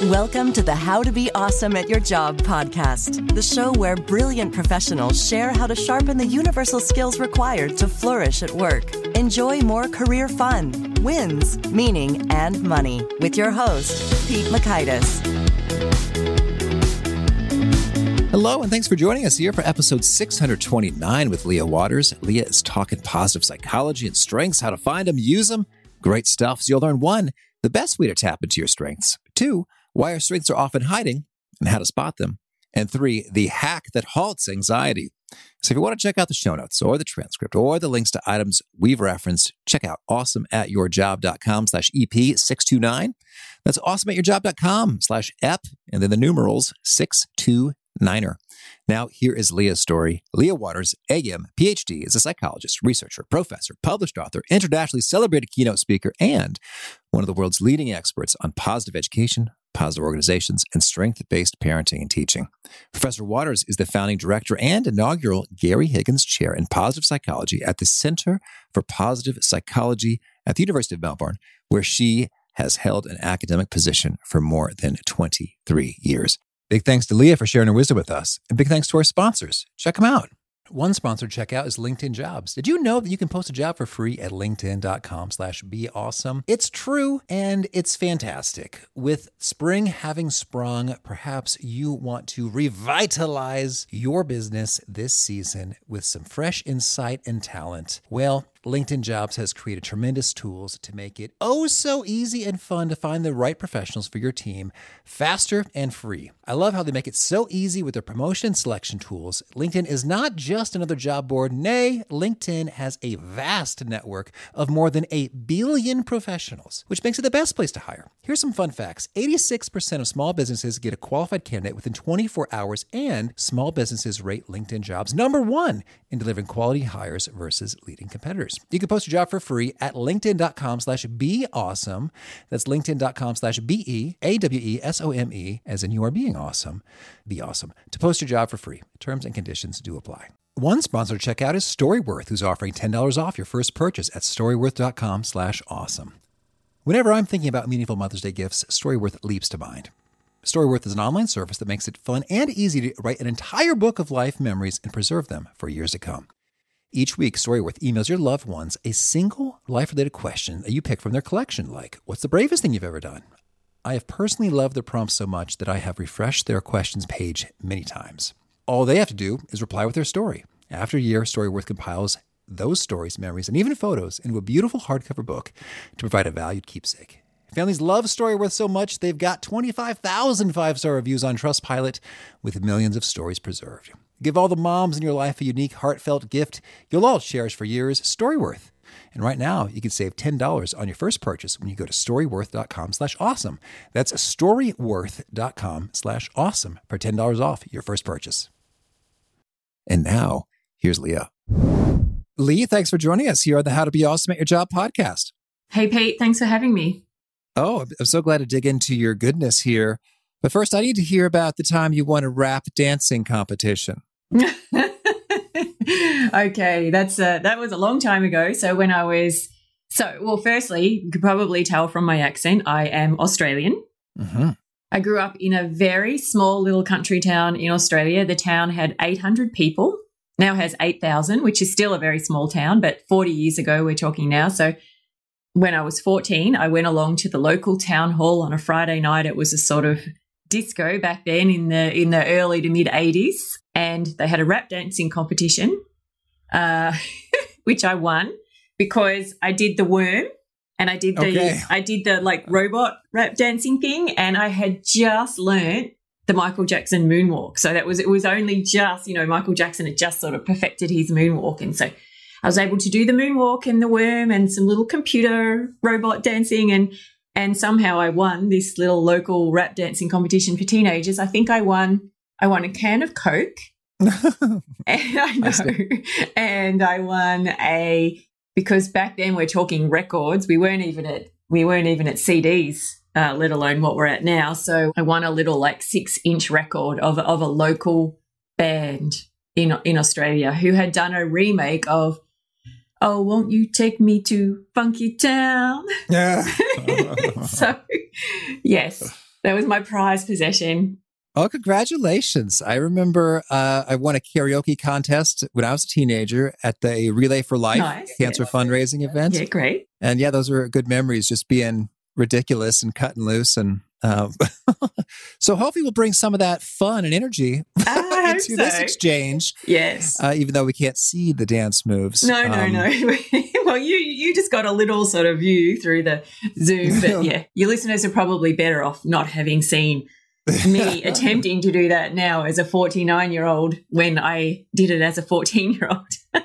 Welcome to the How to Be Awesome at Your Job podcast, the show where brilliant professionals share how to sharpen the universal skills required to flourish at work. Enjoy more career fun, wins, meaning, and money with your host, Pete Mockaitis. Hello, and thanks for joining us here for episode 629 with Leah Waters. Leah is talking positive psychology and strengths, how to find them, use them. Great stuff. So you'll learn 1, the best way to tap into your strengths. 2, why our strengths are often hiding and how to spot them. And 3, the hack that halts anxiety. So if you want to check out the show notes or the transcript or the links to items we've referenced, check out awesomeatyourjob.com/EP629. That's awesomeatyourjob.com/EP and then the numerals 629er. Now, here is Leah's story. Leah Waters, AM, PhD, is a psychologist, researcher, professor, published author, internationally celebrated keynote speaker, and one of the world's leading experts on positive education, positive organizations, and strength-based parenting and teaching. Professor Waters is the founding director and inaugural Gary Higgins Chair in Positive Psychology at the Center for Positive Psychology at the University of Melbourne, where she has held an academic position for more than 23 years. Big thanks to Leah for sharing her wisdom with us. And big thanks to our sponsors. Check them out. One sponsored checkout is LinkedIn Jobs. Did you know that you can post a job for free at linkedin.com/beawesome? It's true and it's fantastic. With spring having sprung, perhaps you want to revitalize your business this season with some fresh insight and talent. Well, LinkedIn Jobs has created tremendous tools to make it oh so easy and fun to find the right professionals for your team faster and free. I love how they make it so easy with their promotion and selection tools. LinkedIn is not just another job board. Nay, LinkedIn has a vast network of more than 8 billion professionals, which makes it the best place to hire. Here's some fun facts. 86% of small businesses get a qualified candidate within 24 hours, and small businesses rate LinkedIn Jobs number 1 in delivering quality hires versus leading competitors. You can post your job for free at linkedin.com/beawesome. That's linkedin.com/BEAWESOME, as in you are being awesome. Be awesome. To post your job for free. Terms and conditions do apply. One sponsor to check out is Storyworth, who's offering $10 off your first purchase at storyworth.com/awesome. Whenever I'm thinking about meaningful Mother's Day gifts, Storyworth leaps to mind. Storyworth is an online service that makes it fun and easy to write an entire book of life memories and preserve them for years to come. Each week, Storyworth emails your loved ones a single life-related question that you pick from their collection, like, what's the bravest thing you've ever done? I have personally loved their prompts so much that I have refreshed their questions page many times. All they have to do is reply with their story. After a year, Storyworth compiles those stories, memories, and even photos into a beautiful hardcover book to provide a valued keepsake. Families love Storyworth so much, they've got 25,000 5-star reviews on Trustpilot with millions of stories preserved. Give all the moms in your life a unique, heartfelt gift you'll all cherish for years, Storyworth. And right now, you can save $10 on your first purchase when you go to storyworth.com/awesome. That's storyworth.com/awesome for $10 off your first purchase. And now, here's Leah. Lee, thanks for joining us here on the How to Be Awesome at Your Job podcast. Hey, Pete, thanks for having me. Oh, I'm so glad to dig into your goodness here. But first, I need to hear about the time you won a rap dancing competition. Okay, that was a long time ago. So when I was, firstly, you could probably tell from my accent, I am Australian. Mm-hmm. I grew up in a very small little country town in Australia. The town had 800 people, now has 8,000, which is still a very small town, but 40 years ago we're talking now. So when I was 14, I went along to the local town hall on a Friday night. It was a sort of disco back then in the early to mid 80s, and they had a rap dancing competition, which I won because I did the worm and I did the like robot rap dancing thing, and I had just learnt the Michael Jackson moonwalk. So it was only just, Michael Jackson had just sort of perfected his moonwalk, and so I was able to do the moonwalk and the worm and some little computer robot dancing, and somehow I won this little local rap dancing competition for teenagers. I think I won a can of Coke. And I know. And I won because back then we're talking records. We weren't even at CDs, let alone what we're at now. So I won a little 6-inch record of a local band in Australia who had done a remake of "Oh, Won't You Take Me to Funky Town?" Yeah. So, yes. That was my prized possession. Oh, congratulations. I remember I won a karaoke contest when I was a teenager at the Relay for Life cancer fundraising event. Yeah, great. And yeah, those were good memories, just being ridiculous and cutting loose. And so hopefully we'll bring some of that fun and energy into this exchange. Yes. Even though we can't see the dance moves. No. Well, you just got a little sort of view through the Zoom. But yeah, your listeners are probably better off not having seen me attempting to do that now as a 49-year-old when I did it as a 14-year-old.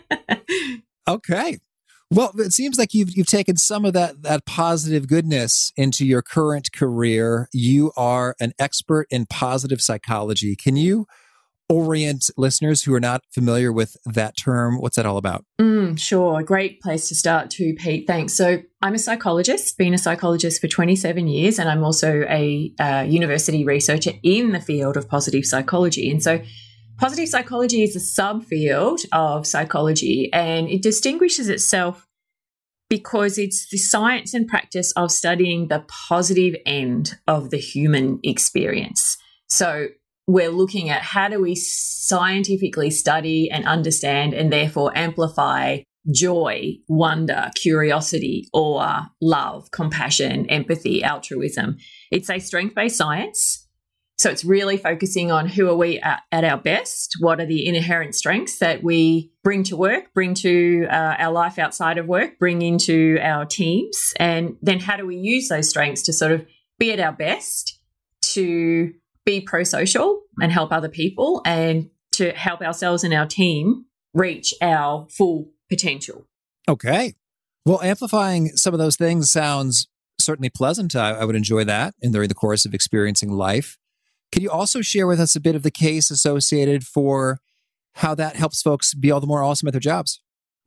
Okay. Well, it seems like you've taken some of that positive goodness into your current career. You are an expert in positive psychology. Can you orient listeners who are not familiar with that term? What's that all about? Sure. Great place to start too, Pete. Thanks. So I'm a psychologist, been a psychologist for 27 years, and I'm also a university researcher in the field of positive psychology. And so positive psychology is a subfield of psychology, and it distinguishes itself because it's the science and practice of studying the positive end of the human experience. So we're looking at how do we scientifically study and understand and therefore amplify joy, wonder, curiosity, awe, love, compassion, empathy, altruism. It's a strength-based science. So it's really focusing on who are we at our best, what are the inherent strengths that we bring to work, bring to our life outside of work, bring into our teams, and then how do we use those strengths to sort of be at our best, to be pro-social and help other people, and to help ourselves and our team reach our full potential. Okay. Well, amplifying some of those things sounds certainly pleasant. I would enjoy that during the course of experiencing life. Can you also share with us a bit of the case associated for how that helps folks be all the more awesome at their jobs?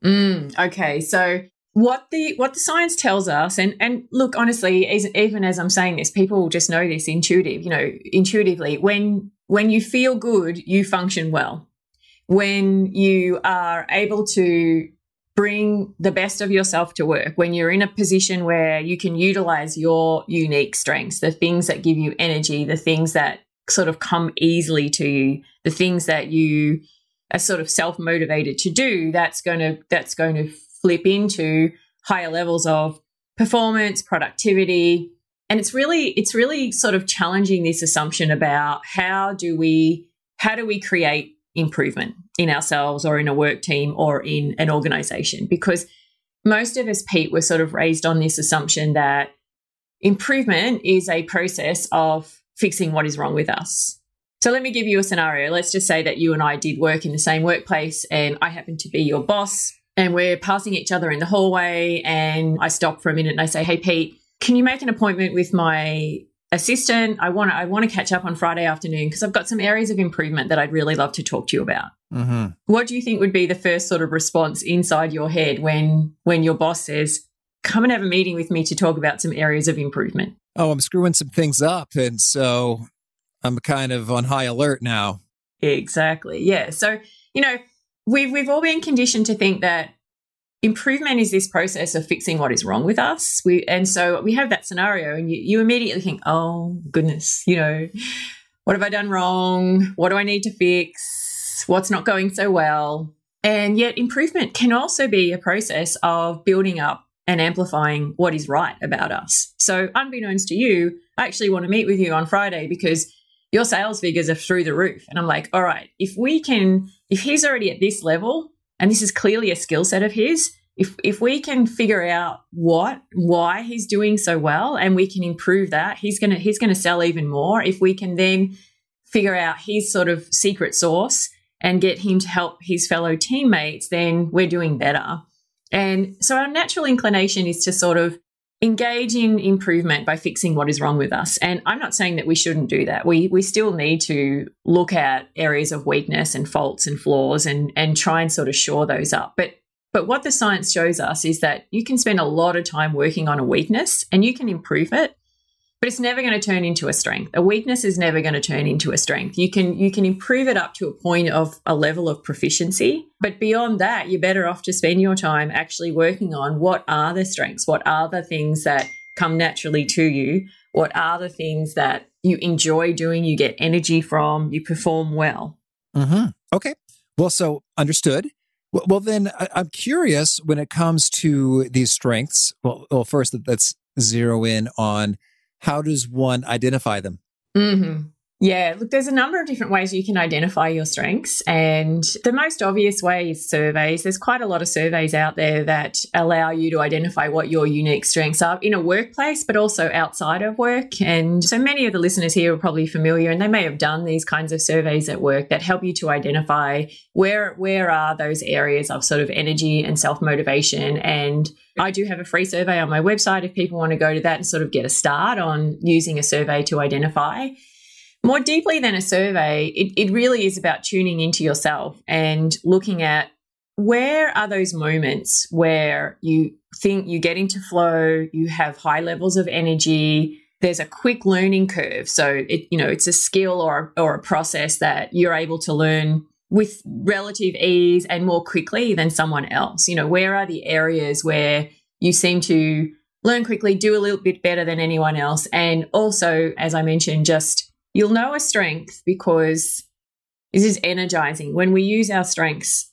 Okay. So what the science tells us, and look, honestly, even as I'm saying this, people just know this intuitively. When you feel good, you function well. When you are able to bring the best of yourself to work, when you're in a position where you can utilize your unique strengths, the things that give you energy, the things that sort of come easily to you, the things that you are sort of self-motivated to do, that's going to flip into higher levels of performance, productivity. And it's really sort of challenging this assumption about how do we create improvement in ourselves or in a work team or in an organization? Because most of us, Pete, were sort of raised on this assumption that improvement is a process of fixing what is wrong with us. So let me give you a scenario. Let's just say that you and I did work in the same workplace and I happen to be your boss and we're passing each other in the hallway and I stop for a minute and I say, hey, Pete, can you make an appointment with my assistant? I want to catch up on Friday afternoon because I've got some areas of improvement that I'd really love to talk to you about. Mm-hmm. What do you think would be the first sort of response inside your head when your boss says, come and have a meeting with me to talk about some areas of improvement? Oh, I'm screwing some things up. And so I'm kind of on high alert now. Exactly. Yeah. So, we've all been conditioned to think that improvement is this process of fixing what is wrong with us. And so we have that scenario and you immediately think, oh, goodness, what have I done wrong? What do I need to fix? What's not going so well? And yet improvement can also be a process of building up and amplifying what is right about us. So unbeknownst to you, I actually want to meet with you on Friday because your sales figures are through the roof. And I'm like, all right, if he's already at this level, and this is clearly a skill set of his, if we can figure out why he's doing so well and we can improve that, he's gonna sell even more. If we can then figure out his sort of secret sauce and get him to help his fellow teammates, then we're doing better. And so our natural inclination is to sort of engage in improvement by fixing what is wrong with us. And I'm not saying that we shouldn't do that. We still need to look at areas of weakness and faults and flaws and try and sort of shore those up. But what the science shows us is that you can spend a lot of time working on a weakness and you can improve it, but it's never going to turn into a strength. A weakness is never going to turn into a strength. You can improve it up to a point of a level of proficiency, but beyond that, you're better off to spend your time actually working on what are the strengths, what are the things that come naturally to you, What are the things that you enjoy doing, you get energy from, you perform well? Mm-hmm. Okay. Well, so understood. Well, then I'm curious when it comes to these strengths. Well, first, let's zero in on how does one identify them? Mm-hmm. Yeah, look, there's a number of different ways you can identify your strengths. And the most obvious way is surveys. There's quite a lot of surveys out there that allow you to identify what your unique strengths are in a workplace, but also outside of work. And so many of the listeners here are probably familiar, and they may have done these kinds of surveys at work that help you to identify where are those areas of sort of energy and self-motivation. And I do have a free survey on my website if people want to go to that and sort of get a start on using a survey to identify. More deeply than a survey, it really is about tuning into yourself and looking at where are those moments where you think you get into flow, you have high levels of energy, there's a quick learning curve. So it's a skill or a process that you're able to learn with relative ease and more quickly than someone else. Where are the areas where you seem to learn quickly, do a little bit better than anyone else? And also, as I mentioned, you'll know a strength because this is energizing. When we use our strengths,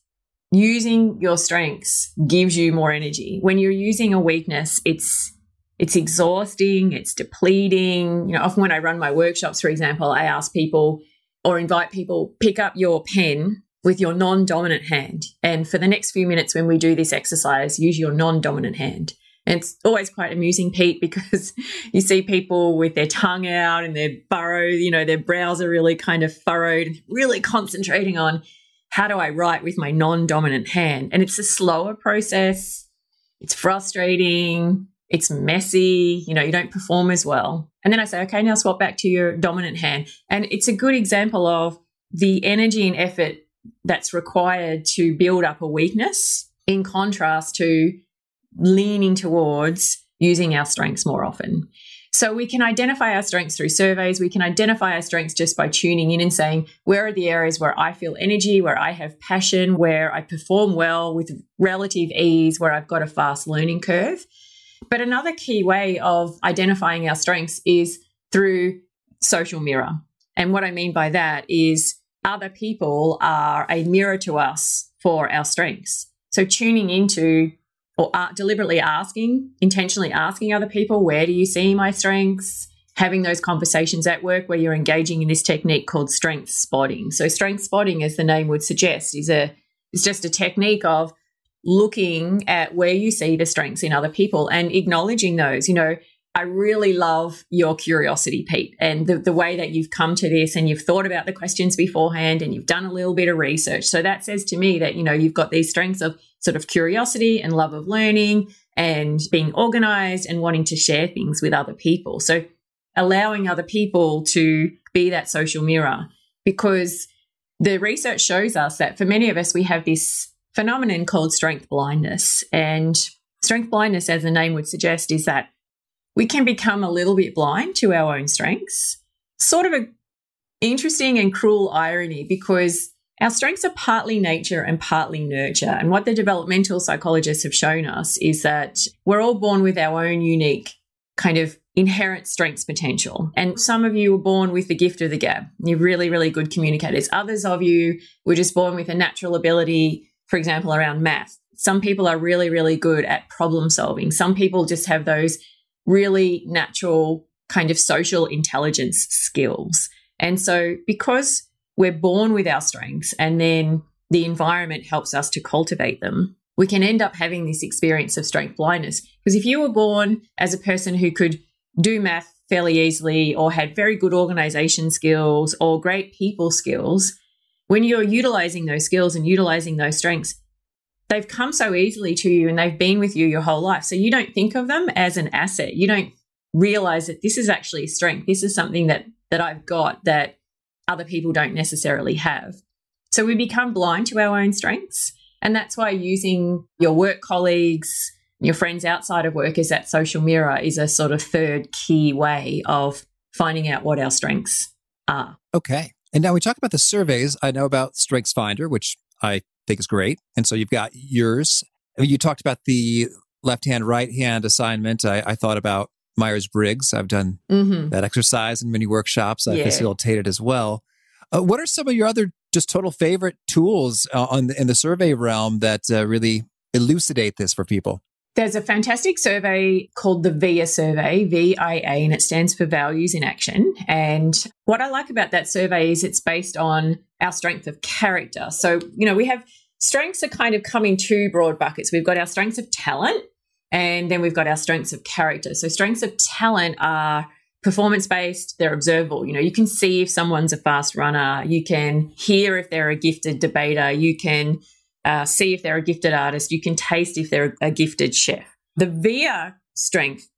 using your strengths gives you more energy. When you're using a weakness, it's exhausting, it's depleting. Often when I run my workshops, for example, I ask people or invite people, pick up your pen with your non-dominant hand. And for the next few minutes when we do this exercise, use your non-dominant hand. And it's always quite amusing, Pete, because you see people with their tongue out and their burrowed, their brows are really kind of furrowed, really concentrating on how do I write with my non-dominant hand? And it's a slower process. It's frustrating. It's messy. You don't perform as well. And then I say, okay, now swap back to your dominant hand. And it's a good example of the energy and effort that's required to build up a weakness in contrast to leaning towards using our strengths more often. So we can identify our strengths through surveys. We can identify our strengths just by tuning in and saying, where are the areas where I feel energy, where I have passion, where I perform well with relative ease, where I've got a fast learning curve. But another key way of identifying our strengths is through social mirror. And what I mean by that is other people are a mirror to us for our strengths. So tuning into or deliberately intentionally asking other people, where do you see my strengths? Having those conversations at work where you're engaging in this technique called strength spotting. So strength spotting, as the name would suggest, is just a technique of looking at where you see the strengths in other people and acknowledging those. I really love your curiosity, Pete, and the way that you've come to this and you've thought about the questions beforehand and you've done a little bit of research. So that says to me that, you've got these strengths of sort of curiosity and love of learning and being organized and wanting to share things with other people. So allowing other people to be that social mirror, because the research shows us that for many of us, we have this phenomenon called strength blindness. And strength blindness, as the name would suggest, is that we can become a little bit blind to our own strengths. Sort of an interesting and cruel irony, because our strengths are partly nature and partly nurture. And what the developmental psychologists have shown us is that we're all born with our own unique kind of inherent strengths potential. And some of you were born with the gift of the gab. You're really, really good communicators. Others of you were just born with a natural ability, for example, around math. Some people are really, really good at problem solving. Some people just have those really natural kind of social intelligence skills. And so because we're born with our strengths and then the environment helps us to cultivate them, we can end up having this experience of strength blindness. Because if you were born as a person who could do math fairly easily or had very good organization skills or great people skills, when you're utilizing those skills and utilizing those strengths, they've come so easily to you and they've been with you your whole life. So you don't think of them as an asset. You don't realize that this is actually a strength. This is something that I've got that other people don't necessarily have. So we become blind to our own strengths. And that's why using your work colleagues, your friends outside of work as that social mirror is a sort of third key way of finding out what our strengths are. Okay. And now we talk about the surveys. I know about StrengthsFinder, which I think is great. And so you've got yours. I mean, you talked about the left-hand, right-hand assignment. I thought about Myers-Briggs. I've done that exercise in many workshops. I facilitated as well. What are some of your other just total favorite tools in the survey realm that really elucidate this for people? There's a fantastic survey called the VIA survey, VIA, and it stands for Values in Action. And what I like about that survey is it's based on our strength of character. So, we have strengths are kind of come in two broad buckets. We've got our strengths of talent, and then we've got our strengths of character. So strengths of talent are performance-based, they're observable. You can see if someone's a fast runner, you can hear if they're a gifted debater, you can see if they're a gifted artist, you can taste if they're a gifted chef. The VIA strength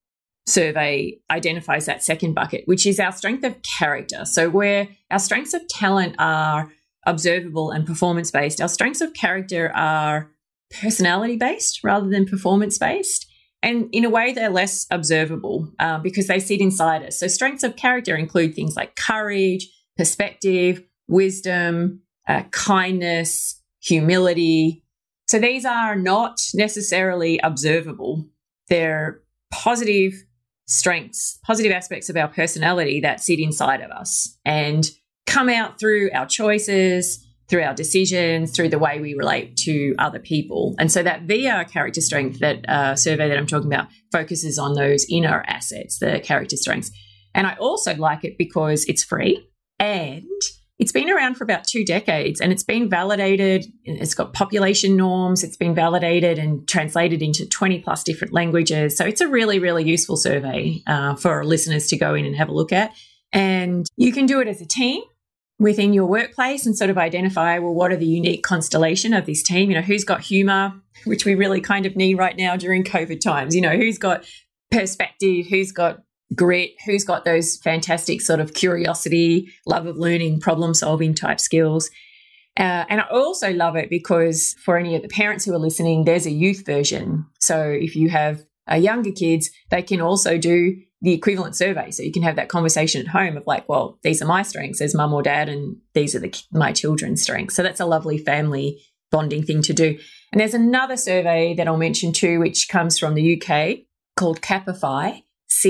survey identifies that second bucket, which is our strength of character. So where our strengths of talent are observable and performance-based, our strengths of character are personality-based rather than performance-based. And in a way, they're less observable because they sit inside us. So strengths of character include things like courage, perspective, wisdom, kindness, humility. So these are not necessarily observable. They're positive strengths, positive aspects of our personality that sit inside of us and come out through our choices, through our decisions, through the way we relate to other people. And so that VIA character strength, that survey that I'm talking about, focuses on those inner assets, the character strengths. And I also like it because it's free and it's been around for about 2 decades and it's been validated. It's got population norms. It's been validated and translated into 20 plus different languages. So it's a really, really useful survey for listeners to go in and have a look at. And you can do it as a team within your workplace and sort of identify, well, what are the unique constellation of this team? Who's got humor, which we really kind of need right now during COVID times? Who's got perspective, who's got grit, who's got those fantastic sort of curiosity, love of learning, problem solving type skills. And I also love it because for any of the parents who are listening, there's a youth version. So if you have younger kids, they can also do the equivalent survey. So you can have that conversation at home of like, well, these are my strengths as mum or dad, and these are my children's strengths. So that's a lovely family bonding thing to do. And there's another survey that I'll mention too, which comes from the UK called Capify,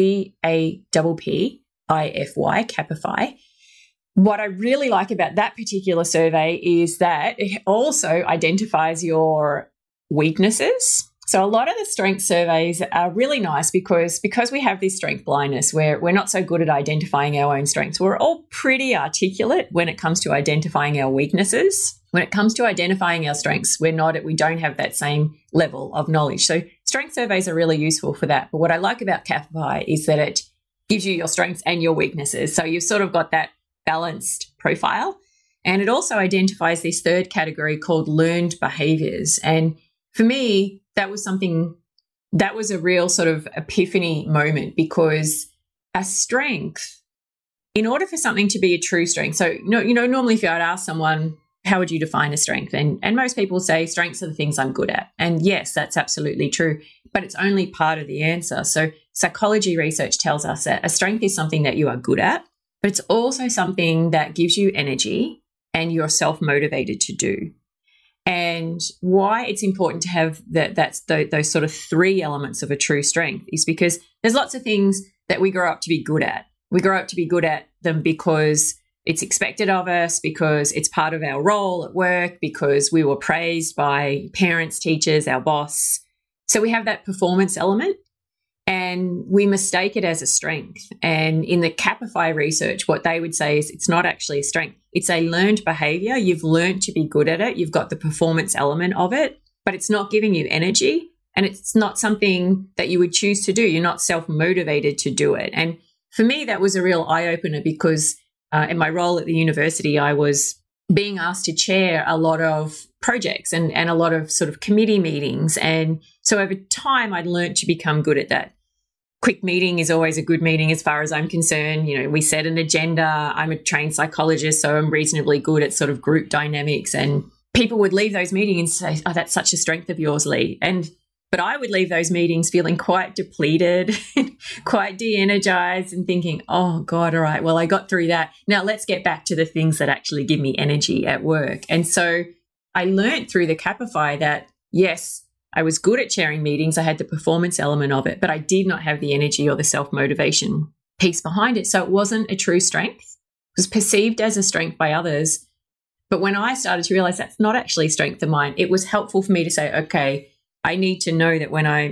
CAPPIFY, Capify. What I really like about that particular survey is that it also identifies your weaknesses. So a lot of the strength surveys are really nice because we have this strength blindness where we're not so good at identifying our own strengths. We're all pretty articulate when it comes to identifying our weaknesses. When it comes to identifying our strengths, we don't have that same level of knowledge. So strength surveys are really useful for that. But what I like about Capify is that it gives you your strengths and your weaknesses. So you've sort of got that balanced profile. And it also identifies this third category called learned behaviors. And for me, that was a real sort of epiphany moment because a strength, in order for something to be a true strength, so normally if I'd ask someone, how would you define a strength? And most people say strengths are the things I'm good at. And yes, that's absolutely true, but it's only part of the answer. So psychology research tells us that a strength is something that you are good at, but it's also something that gives you energy and you're self-motivated to do. And why it's important to have those sort of 3 elements of a true strength is because there's lots of things that we grow up to be good at. We grow up to be good at them because it's expected of us, because it's part of our role at work, because we were praised by parents, teachers, our boss. So we have that performance element and we mistake it as a strength. And in the Capify research, what they would say is it's not actually a strength. It's a learned behavior. You've learned to be good at it. You've got the performance element of it, but it's not giving you energy and it's not something that you would choose to do. You're not self-motivated to do it. And for me, that was a real eye-opener because in my role at the university, I was being asked to chair a lot of projects and a lot of sort of committee meetings. And so over time, I'd learned to become good at that. Quick meeting is always a good meeting as far as I'm concerned. We set an agenda. I'm a trained psychologist, so I'm reasonably good at sort of group dynamics. And people would leave those meetings and say, oh, that's such a strength of yours, Lee. But I would leave those meetings feeling quite depleted, quite de-energized and thinking, oh, God, all right, well, I got through that. Now let's get back to the things that actually give me energy at work. And so I learned through the Capify that, yes, I was good at chairing meetings. I had the performance element of it, but I did not have the energy or the self-motivation piece behind it. So it wasn't a true strength. It was perceived as a strength by others. But when I started to realize that's not actually a strength of mine, it was helpful for me to say, okay, I need to know that when I'm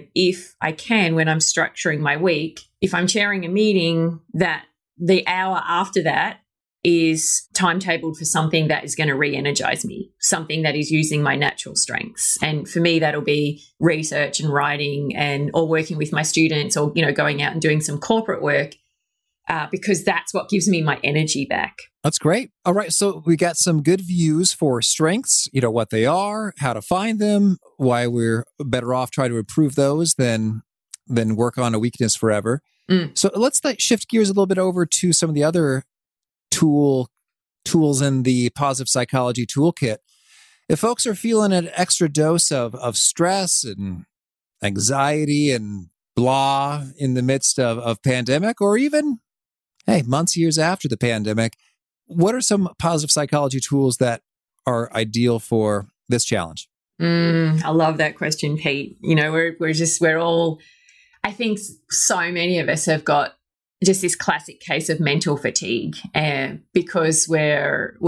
structuring my week, if I'm chairing a meeting, that the hour after that is timetabled for something that is going to re-energize me, something that is using my natural strengths. And for me, that'll be research and writing or working with my students or, going out and doing some corporate work because that's what gives me my energy back. That's great. All right. So we got some good views for strengths, what they are, how to find them, why we're better off trying to improve those than work on a weakness forever. So let's shift gears a little bit over to some of the other tools in the positive psychology toolkit. If folks are feeling an extra dose of stress and anxiety and blah in the midst of pandemic, or even, months, years after the pandemic, what are some positive psychology tools that are ideal for this challenge? I love that question, Pete. We're all, I think so many of us have got just this classic case of mental fatigue because we're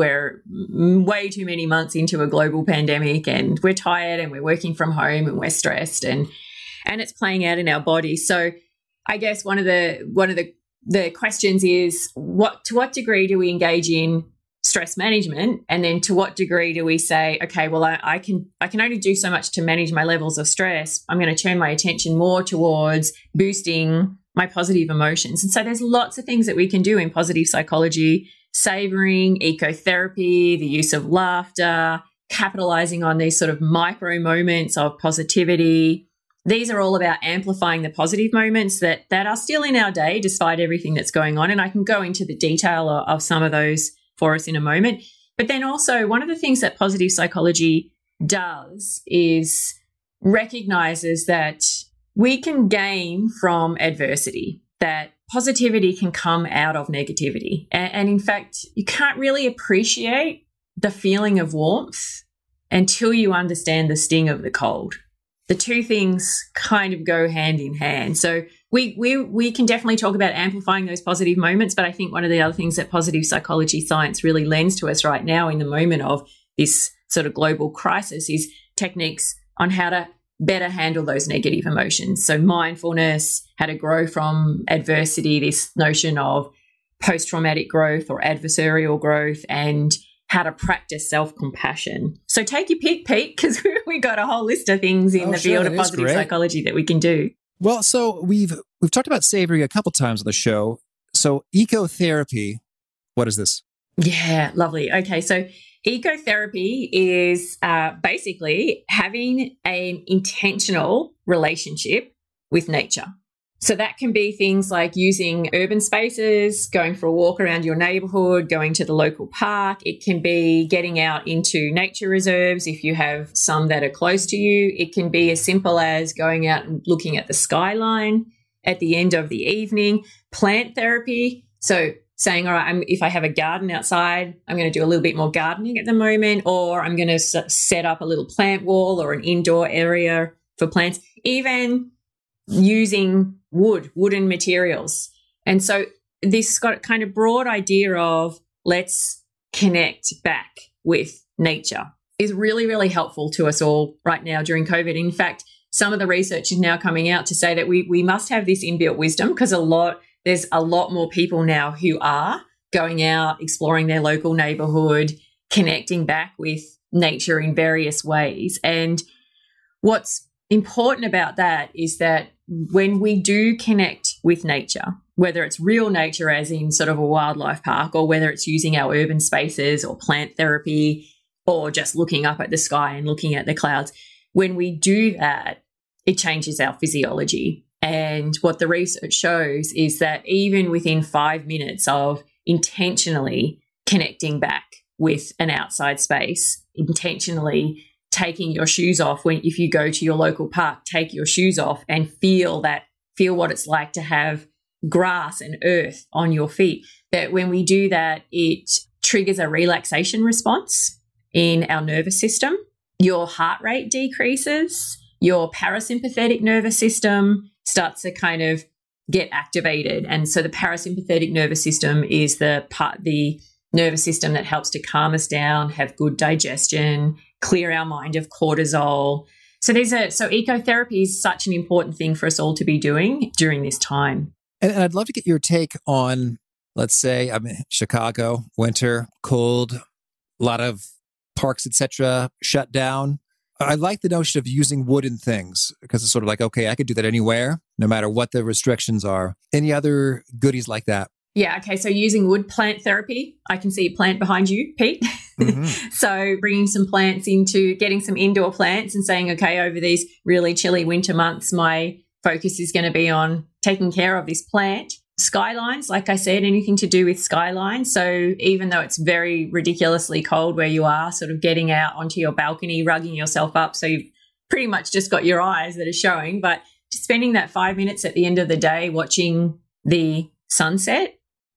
way too many months into a global pandemic and we're tired and we're working from home and we're stressed and it's playing out in our body. So I guess one of the questions is to what degree do we engage in stress management, and then to what degree do we say, okay, well, I can only do so much to manage my levels of stress. I'm going to turn my attention more towards boosting my positive emotions. And so there's lots of things that we can do in positive psychology: savoring, ecotherapy, the use of laughter, capitalizing on these sort of micro moments of positivity. These are all about amplifying the positive moments that are still in our day despite everything that's going on. And I can go into the detail of some of those for us in a moment. But then also, one of the things that positive psychology does is recognizes that we can gain from adversity, that positivity can come out of negativity. And in fact, you can't really appreciate the feeling of warmth until you understand the sting of the cold. The two things kind of go hand in hand. So we can definitely talk about amplifying those positive moments, but I think one of the other things that positive psychology science really lends to us right now in the moment of this sort of global crisis is techniques on how to better handle those negative emotions. So mindfulness, how to grow from adversity, this notion of post-traumatic growth or adversarial growth, and how to practice self-compassion. So take your pick, Pete, because we got a whole list of things in the field of positive psychology that we can do. Well, so we've talked about savoring a couple times on the show. So ecotherapy, what is this? Yeah, lovely. Okay, so ecotherapy is basically having an intentional relationship with nature. So that can be things like using urban spaces, going for a walk around your neighborhood, going to the local park. It can be getting out into nature reserves if you have some that are close to you. It can be as simple as going out and looking at the skyline at the end of the evening. Plant therapy, so saying, all right, if I have a garden outside, I'm going to do a little bit more gardening at the moment, or I'm going to set up a little plant wall or an indoor area for plants. Even using wooden materials. And so this got a kind of broad idea of let's connect back with nature is really, really helpful to us all right now during COVID. In fact, some of the research is now coming out to say that we must have this inbuilt wisdom because there's a lot more people now who are going out, exploring their local neighborhood, connecting back with nature in various ways. And what's important about that is that when we do connect with nature, whether it's real nature as in sort of a wildlife park, or whether it's using our urban spaces or plant therapy or just looking up at the sky and looking at the clouds, when we do that, it changes our physiology. And what the research shows is that even within 5 minutes of intentionally connecting back with an outside space, intentionally taking your shoes off if you go to your local park, take your shoes off and feel what it's like to have grass and earth on your feet. That when we do that, it triggers a relaxation response in our nervous system. Your heart rate decreases, your parasympathetic nervous system starts to kind of get activated. And so the parasympathetic nervous system is the nervous system that helps to calm us down, have good digestion, clear our mind of cortisol. So ecotherapy is such an important thing for us all to be doing during this time. And I'd love to get your take on, let's say, I'm in Chicago, winter, cold, a lot of parks, etc., shut down. I like the notion of using wooden things because it's sort of like, okay, I could do that anywhere, no matter what the restrictions are. Any other goodies like that? Yeah, okay. So using wood plant therapy, I can see a plant behind you, Pete. Mm-hmm. So bringing some plants getting some indoor plants and saying, okay, over these really chilly winter months, my focus is going to be on taking care of this plant. Skylines, like I said, anything to do with skylines. So even though it's very ridiculously cold where you are, sort of getting out onto your balcony, rugging yourself up. So you've pretty much just got your eyes that are showing, but just spending that 5 minutes at the end of the day watching the sunset,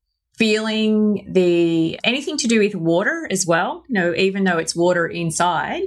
feeling anything to do with water as well. Even though it's water inside,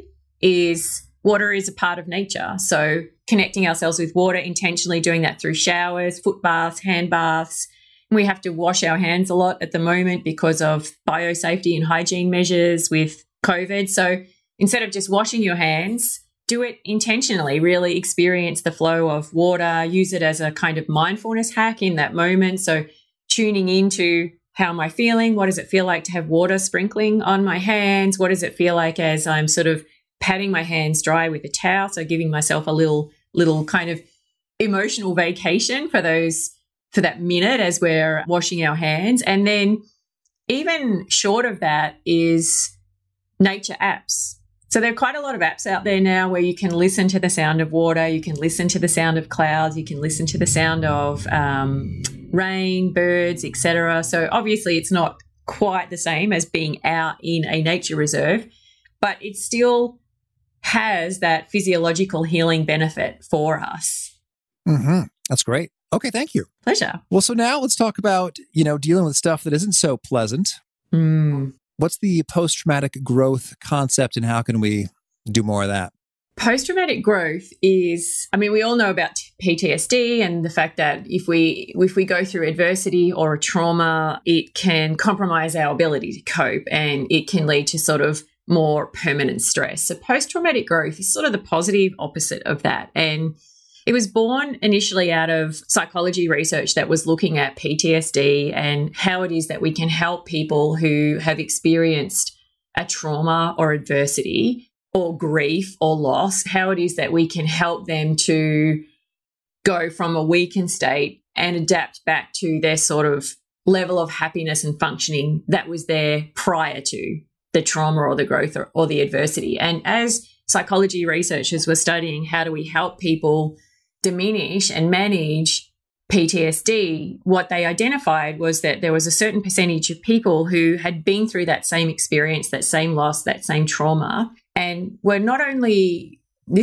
water is a part of nature. So connecting ourselves with water, intentionally doing that through showers, foot baths, hand baths. We have to wash our hands a lot at the moment because of biosafety and hygiene measures with COVID. So instead of just washing your hands, do it intentionally, really experience the flow of water, use it as a kind of mindfulness hack in that moment. So tuning into how am I feeling? What does it feel like to have water sprinkling on my hands? What does it feel like as I'm sort of patting my hands dry with a towel? So giving myself a little kind of emotional vacation for that minute as we're washing our hands. And then even short of that is nature apps. So there are quite a lot of apps out there now where you can listen to the sound of water, you can listen to the sound of clouds, you can listen to the sound of rain, birds, etc. So obviously it's not quite the same as being out in a nature reserve, but it still has that physiological healing benefit for us. Mm-hmm. That's great. Okay, thank you. Pleasure. Well, so now let's talk about, dealing with stuff that isn't so pleasant. What's the post-traumatic growth concept and how can we do more of that? Post-traumatic growth is, we all know about PTSD and the fact that if we go through adversity or a trauma, it can compromise our ability to cope and it can lead to sort of more permanent stress. So post-traumatic growth is sort of the positive opposite of that. And it was born initially out of psychology research that was looking at PTSD and how it is that we can help people who have experienced a trauma or adversity or grief or loss, how it is that we can help them to go from a weakened state and adapt back to their sort of level of happiness and functioning that was there prior to the trauma or the growth or the adversity. And as psychology researchers were studying how do we help people diminish and manage PTSD, what they identified was that there was a certain percentage of people who had been through that same experience, that same loss, that same trauma, and were not only, I'm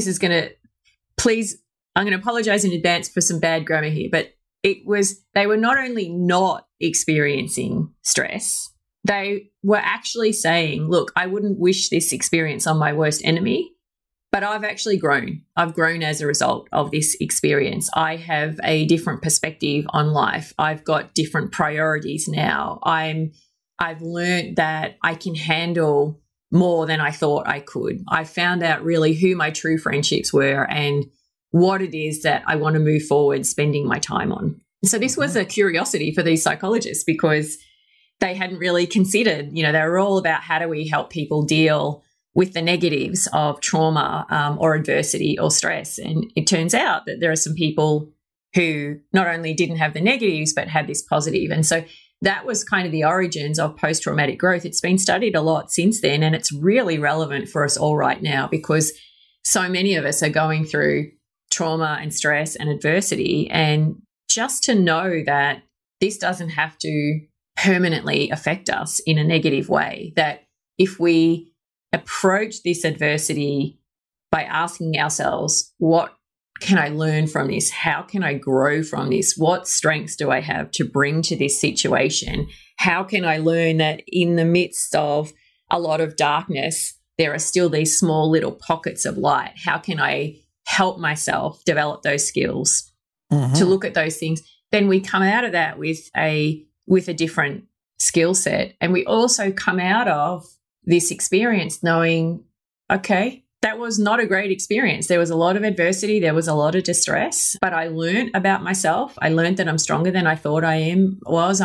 going to apologize in advance for some bad grammar here, but they were not only not experiencing stress, they were actually saying, look, I wouldn't wish this experience on my worst enemy, but I've actually grown. I've grown as a result of this experience. I have a different perspective on life. I've got different priorities now. I've learned that I can handle more than I thought I could. I found out really who my true friendships were and what it is that I want to move forward spending my time on. So this was a curiosity for these psychologists because they hadn't really considered, they were all about how do we help people deal with the negatives of trauma or adversity or stress. And it turns out that there are some people who not only didn't have the negatives, but had this positive. And so that was kind of the origins of post-traumatic growth. It's been studied a lot since then, and it's really relevant for us all right now because so many of us are going through trauma and stress and adversity. And just to know that this doesn't have to permanently affect us in a negative way, that if we approach this adversity by asking ourselves, what can I learn from this? How can I grow from this? What strengths do I have to bring to this situation? How can I learn that in the midst of a lot of darkness, there are still these small little pockets of light? How can I help myself develop those skills to look at those things, then we come out of that with a different skill set. And we also come out of this experience knowing, okay, that was not a great experience. There was a lot of adversity. There was a lot of distress, but I learned about myself. I learned that I'm stronger than I thought I was.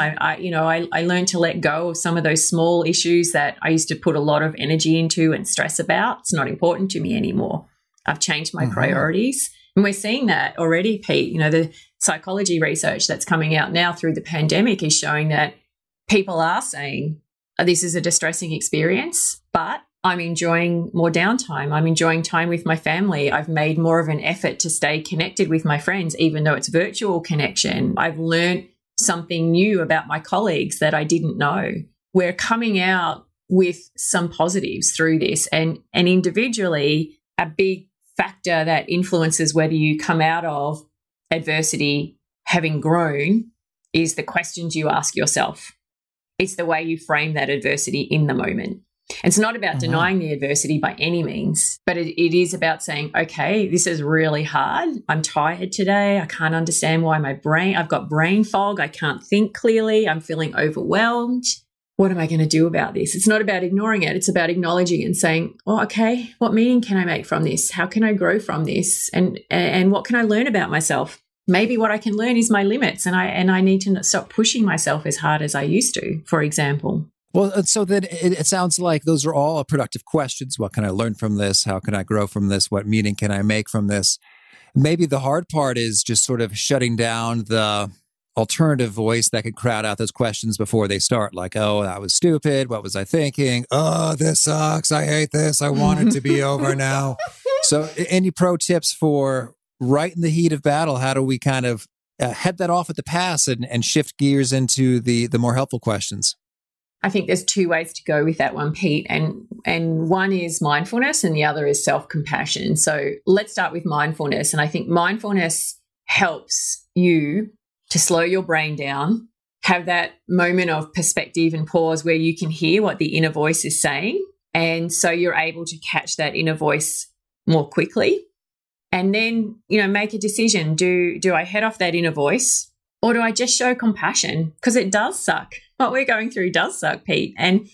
I learned to let go of some of those small issues that I used to put a lot of energy into and stress about. It's not important to me anymore. I've changed my priorities. And we're seeing that already, Pete. You know, the psychology research that's coming out now through the pandemic is showing that people are saying, this is a distressing experience, but I'm enjoying more downtime. I'm enjoying time with my family. I've made more of an effort to stay connected with my friends, even though it's virtual connection. I've learned something new about my colleagues that I didn't know. We're coming out with some positives through this. And individually, a big factor that influences whether you come out of adversity having grown is the questions you ask yourself. It's the way you frame that adversity in the moment. It's not about denying the adversity by any means, but it is about saying, okay, this is really hard. I'm tired today. I can't understand why I've got brain fog. I can't think clearly. I'm feeling overwhelmed. What am I going to do about this? It's not about ignoring it. It's about acknowledging it and saying, oh, okay, what meaning can I make from this? How can I grow from this? And what can I learn about myself? Maybe what I can learn is my limits, and I need to stop pushing myself as hard as I used to, for example. Well, so then it sounds like those are all productive questions. What can I learn from this? How can I grow from this? What meaning can I make from this? Maybe the hard part is just sort of shutting down the alternative voice that could crowd out those questions before they start. Like, oh, that was stupid. What was I thinking? Oh, this sucks. I hate this. I want it to be over now. So any pro tips for right in the heat of battle? How do we kind of head that off at the pass and shift gears into the more helpful questions? I think there's two ways to go with that one, Pete. And one is mindfulness and the other is self-compassion. So let's start with mindfulness. And I think mindfulness helps you to slow your brain down, have that moment of perspective and pause where you can hear what the inner voice is saying. And so you're able to catch that inner voice more quickly. And then, make a decision. Do I head off that inner voice or do I just show compassion? Because it does suck. What we're going through does suck, Pete. And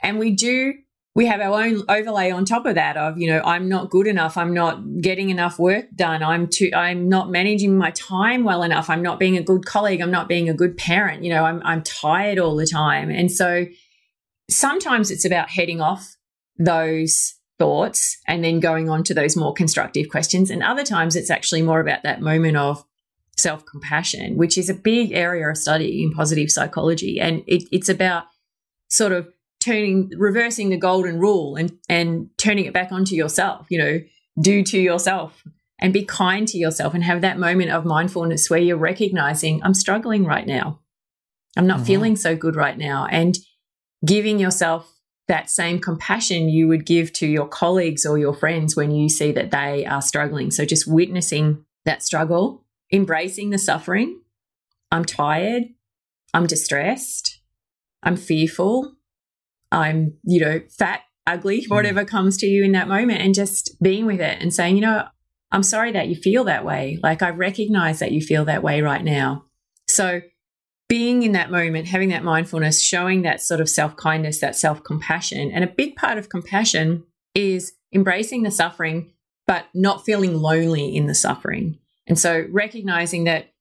we have our own overlay on top of that of, I'm not good enough. I'm not getting enough work done. I'm not managing my time well enough. I'm not being a good colleague. I'm not being a good parent. I'm tired all the time. And so sometimes it's about heading off those thoughts and then going on to those more constructive questions. And other times it's actually more about that moment of self-compassion, which is a big area of study in positive psychology. And it's about sort of reversing the golden rule and turning it back onto yourself, do to yourself and be kind to yourself and have that moment of mindfulness where you're recognizing I'm struggling right now. I'm not feeling so good right now. And giving yourself that same compassion you would give to your colleagues or your friends when you see that they are struggling. So just witnessing that struggle, embracing the suffering. I'm tired. I'm distressed. I'm fearful. I'm, fat, ugly, whatever comes to you in that moment, and just being with it and saying, I'm sorry that you feel that way. Like, I recognize that you feel that way right now. So being in that moment, having that mindfulness, showing that sort of self-kindness, that self-compassion. And a big part of compassion is embracing the suffering, but not feeling lonely in the suffering. And so recognizing that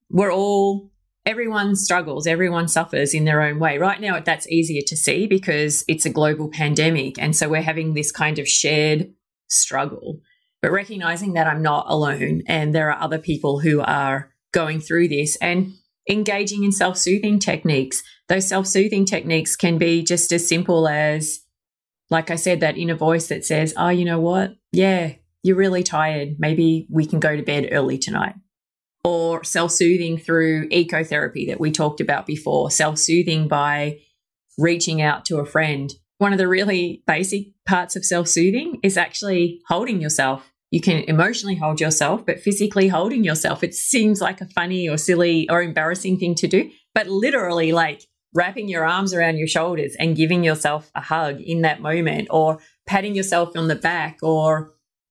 everyone struggles, everyone suffers in their own way. Right now, that's easier to see because it's a global pandemic. And so we're having this kind of shared struggle. But recognizing that I'm not alone and there are other people who are going through this, and engaging in self-soothing techniques. Those self-soothing techniques can be just as simple as, like I said, that inner voice that says, oh, you know what? Yeah, you're really tired. Maybe we can go to bed early tonight. Or self-soothing through ecotherapy that we talked about before, self-soothing by reaching out to a friend. One of the really basic parts of self-soothing is actually holding yourself. You can emotionally hold yourself, but physically holding yourself. It seems like a funny or silly or embarrassing thing to do, but literally like wrapping your arms around your shoulders and giving yourself a hug in that moment, or patting yourself on the back, or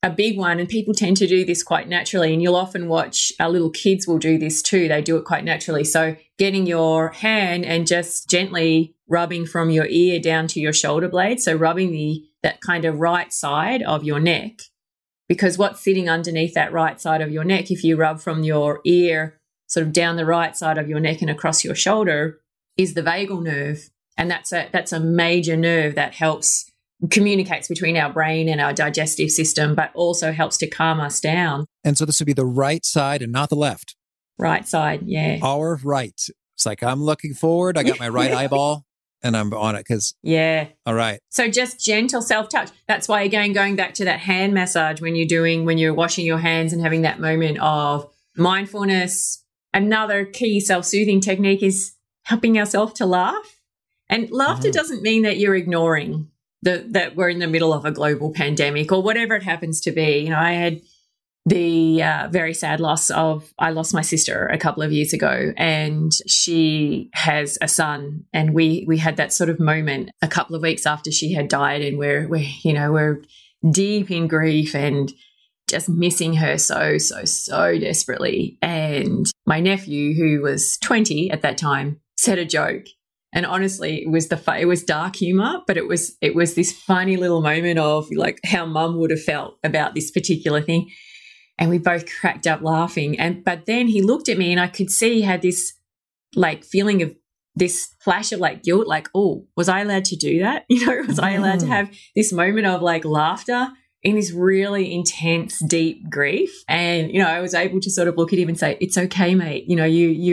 a big one, and people tend to do this quite naturally, and you'll often watch our little kids will do this too. They do it quite naturally. So getting your hand and just gently rubbing from your ear down to your shoulder blade. So rubbing that kind of right side of your neck, because what's sitting underneath that right side of your neck, if you rub from your ear sort of down the right side of your neck and across your shoulder, is the vagal nerve. And that's a major nerve that communicates between our brain and our digestive system, but also helps to calm us down. And so this would be the right side and not the left. Right side, yeah. Our right. It's like I'm looking forward. I got my right eyeball and I'm on it because... Yeah. All right. So just gentle self-touch. That's why, again, going back to that hand massage when you're washing your hands and having that moment of mindfulness. Another key self-soothing technique is helping ourselves to laugh. And laughter doesn't mean that you're ignoring that we're in the middle of a global pandemic or whatever it happens to be. You know, I had the very sad I lost my sister a couple of years ago, and she has a son, and we had that sort of moment a couple of weeks after she had died, and we're deep in grief and just missing her so desperately. And my nephew, who was 20 at that time, said a joke. And honestly, it was dark humor, but it was this funny little moment of like how mum would have felt about this particular thing. And we both cracked up laughing. But then he looked at me and I could see he had this like feeling of this flash of like guilt, like, oh, was I allowed to do that? You know, was I allowed to have this moment of like laughter in this really intense, deep grief? And, you know, I was able to sort of look at him and say, it's okay, mate. You know,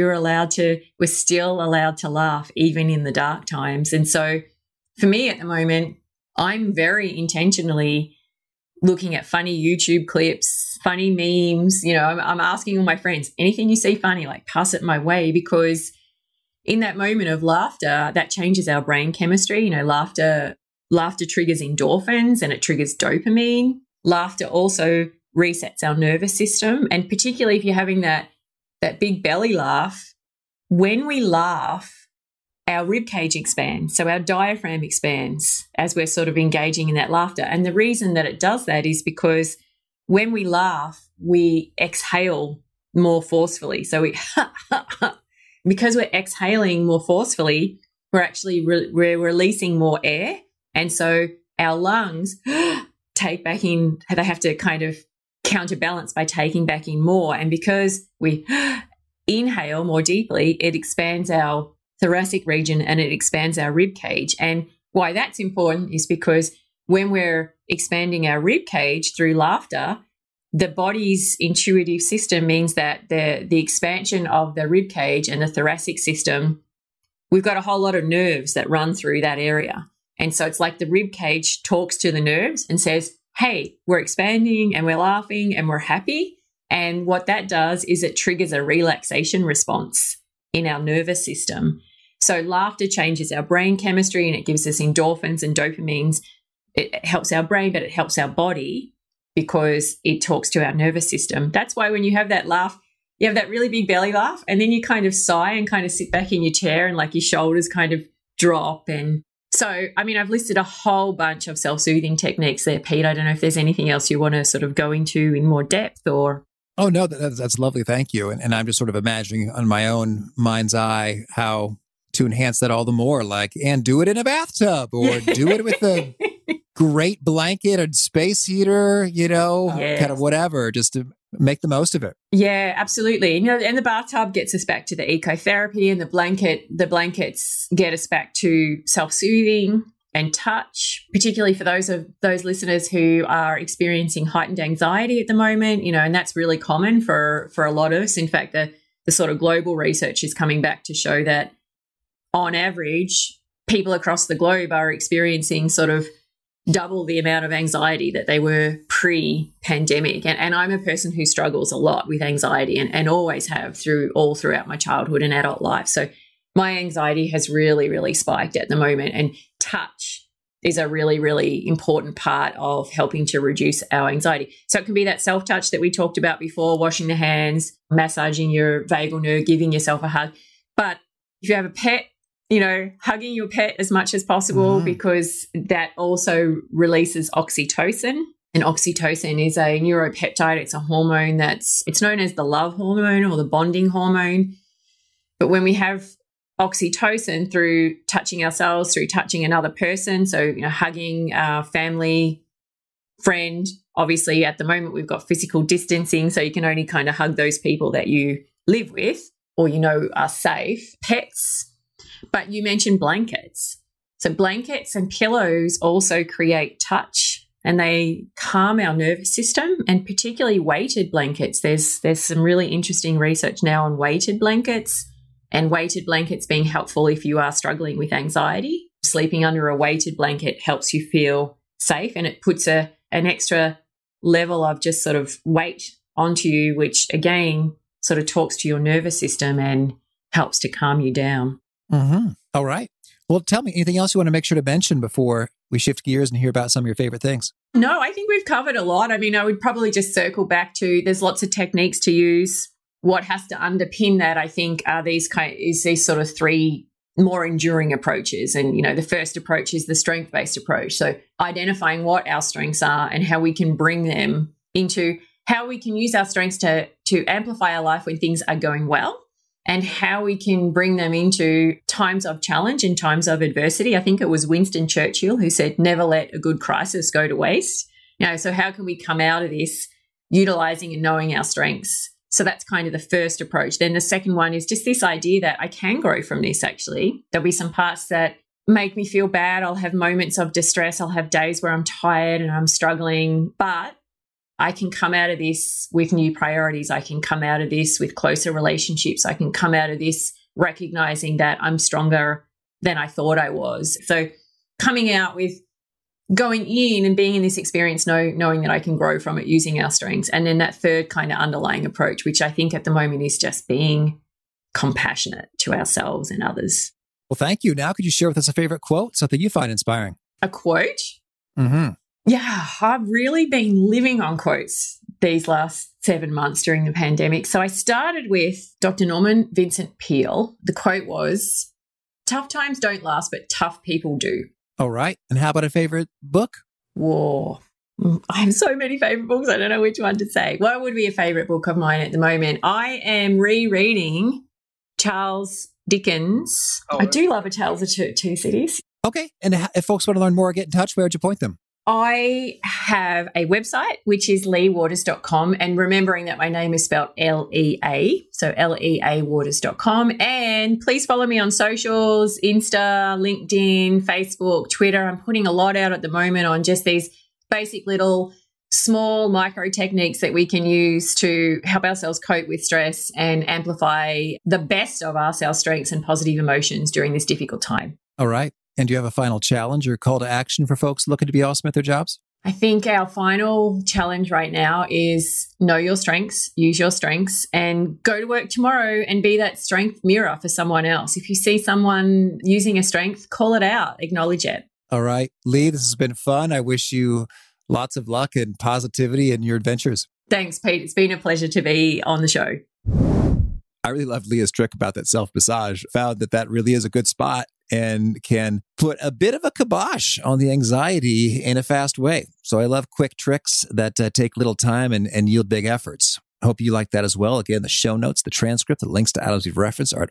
we're still allowed to laugh even in the dark times. And so for me at the moment, I'm very intentionally looking at funny YouTube clips, funny memes. You know, I'm asking all my friends, anything you see funny, like pass it my way, because in that moment of laughter, that changes our brain chemistry. You know, laughter triggers endorphins and it triggers dopamine. Laughter also resets our nervous system. And particularly if you're having that big belly laugh, when we laugh, our rib cage expands. So our diaphragm expands as we're sort of engaging in that laughter. And the reason that it does that is because when we laugh, we exhale more forcefully. So because we're exhaling more forcefully, we're releasing more air. And so our lungs take back in, they have to kind of counterbalance by taking back in more. And because we inhale more deeply, it expands our thoracic region and it expands our rib cage. And why that's important is because when we're expanding our rib cage through laughter, the body's intuitive system means that the expansion of the rib cage and the thoracic system, we've got a whole lot of nerves that run through that area. And so it's like the rib cage talks to the nerves and says, hey, we're expanding and we're laughing and we're happy. And what that does is it triggers a relaxation response in our nervous system. So laughter changes our brain chemistry and it gives us endorphins and dopamines. It helps our brain, but it helps our body because it talks to our nervous system. That's why when you have that laugh, you have that really big belly laugh, and then you kind of sigh and kind of sit back in your chair and like your shoulders kind of drop. And so, I mean, I've listed a whole bunch of self-soothing techniques there, Pete. I don't know if there's anything else you want to sort of go into in more depth or... Oh, no, that's lovely. Thank you. And I'm just sort of imagining on my own mind's eye how to enhance that all the more, like, and do it in a bathtub or do it with a great blanket and space heater, you know, kind of whatever, just to make the most of it. Yeah, absolutely. You know, and the bathtub gets us back to the ecotherapy, and the blankets get us back to self-soothing and touch, particularly for those listeners who are experiencing heightened anxiety at the moment, you know, and that's really common for a lot of us. In fact, the sort of global research is coming back to show that on average, people across the globe are experiencing sort of double the amount of anxiety that they were pre-pandemic. And I'm a person who struggles a lot with anxiety and always have throughout my childhood and adult life. So my anxiety has really, really spiked at the moment. And touch is a really, really important part of helping to reduce our anxiety. So it can be that self-touch that we talked about before, washing the hands, massaging your vagal nerve, giving yourself a hug. But if you have a pet, you know, hugging your pet as much as possible because that also releases oxytocin. And oxytocin is a neuropeptide. It's a hormone it's known as the love hormone or the bonding hormone. But when we have oxytocin through touching ourselves, through touching another person, so hugging our family, friend, obviously at the moment we've got physical distancing, so you can only kind of hug those people that you live with or are safe, pets. But you mentioned blankets. So blankets and pillows also create touch and they calm our nervous system, and particularly weighted blankets. There's some really interesting research now on weighted blankets, and weighted blankets being helpful if you are struggling with anxiety. Sleeping under a weighted blanket helps you feel safe, and it puts an extra level of just sort of weight onto you, which again sort of talks to your nervous system and helps to calm you down. Mm-hmm. All right. Well, tell me anything else you want to make sure to mention before we shift gears and hear about some of your favorite things. No, I think we've covered a lot. I mean, I would probably just circle back to there's lots of techniques to use. What has to underpin that, I think, are these sort of three more enduring approaches. And, the first approach is the strength-based approach. So identifying what our strengths are and how we can bring them into how we can use our strengths to amplify our life when things are going well, and how we can bring them into times of challenge and times of adversity. I think it was Winston Churchill who said, never let a good crisis go to waste. So how can we come out of this utilizing and knowing our strengths? So that's kind of the first approach. Then the second one is just this idea that I can grow from this, actually. There'll be some parts that make me feel bad. I'll have moments of distress. I'll have days where I'm tired and I'm struggling, but I can come out of this with new priorities. I can come out of this with closer relationships. I can come out of this recognizing that I'm stronger than I thought I was. So coming out with going in and being in this experience, knowing that I can grow from it using our strengths. And then that third kind of underlying approach, which I think at the moment is just being compassionate to ourselves and others. Well, thank you. Now, could you share with us a favorite quote, something you find inspiring? A quote? Mm-hmm. Yeah, I've really been living on quotes these last 7 months during the pandemic. So I started with Dr. Norman Vincent Peale. The quote was, tough times don't last, but tough people do. All right. And how about a favorite book? Whoa. I have so many favorite books. I don't know which one to say. What would be a favorite book of mine at the moment? I am rereading Charles Dickens. I do love A Tales of Two Cities. Okay. And if folks want to learn more or get in touch, where would you point them? I have a website, which is leawaters.com, and remembering that my name is spelled L-E-A, so leawaters.com. And please follow me on socials, Insta, LinkedIn, Facebook, Twitter. I'm putting a lot out at the moment on just these basic little small micro techniques that we can use to help ourselves cope with stress and amplify the best of our strengths and positive emotions during this difficult time. All right. And do you have a final challenge or call to action for folks looking to be awesome at their jobs? I think our final challenge right now is know your strengths, use your strengths, and go to work tomorrow and be that strength mirror for someone else. If you see someone using a strength, call it out, acknowledge it. All right. Lee, this has been fun. I wish you lots of luck and positivity in your adventures. Thanks, Pete. It's been a pleasure to be on the show. I really loved Leah's trick about that self-massage. Found that really is a good spot and can put a bit of a kibosh on the anxiety in a fast way. So I love quick tricks that take little time and yield big efforts. I hope you like that as well. Again, the show notes, the transcript, the links to items we've referenced are at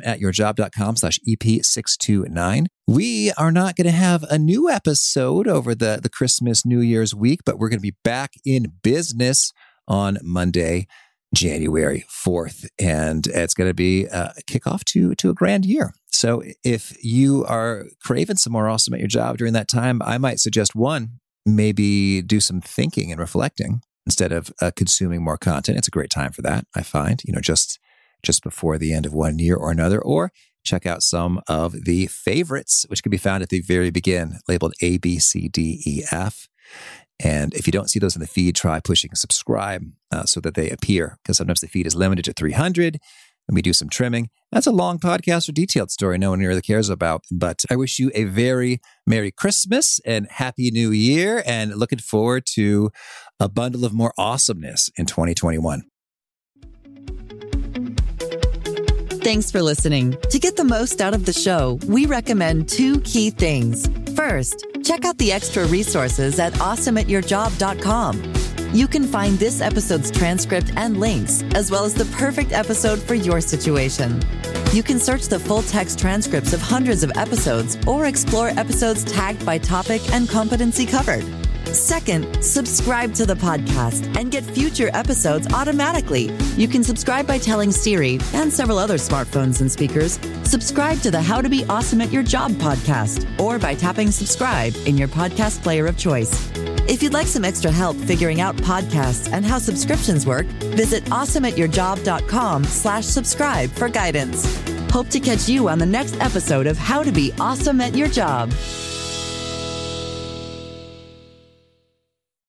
awesomeatyourjob.com/EP629. We are not going to have a new episode over the Christmas New Year's week, but we're going to be back in business on Monday, January 4th. And it's going to be a kickoff to a grand year. So if you are craving some more awesome at your job during that time, I might suggest one, maybe do some thinking and reflecting instead of consuming more content. It's a great time for that, I find, just before the end of one year or another, or check out some of the favorites, which can be found at the very begin, labeled A, B, C, D, E, F. And if you don't see those in the feed, try pushing subscribe so that they appear, because sometimes the feed is limited to 300 and we do some trimming. That's a long podcast or detailed story no one really cares about. But I wish you a very Merry Christmas and Happy New Year, and looking forward to a bundle of more awesomeness in 2021. Thanks for listening. To get the most out of the show, we recommend 2 key things. First, check out the extra resources at awesomeatyourjob.com. You can find this episode's transcript and links, as well as the perfect episode for your situation. You can search the full-text transcripts of hundreds of episodes or explore episodes tagged by topic and competency covered. Second, subscribe to the podcast and get future episodes automatically. You can subscribe by telling Siri and several other smartphones and speakers, subscribe to the How to Be Awesome at Your Job podcast, or by tapping subscribe in your podcast player of choice. If you'd like some extra help figuring out podcasts and how subscriptions work, visit awesomeatyourjob.com/subscribe for guidance. Hope to catch you on the next episode of How to Be Awesome at Your Job.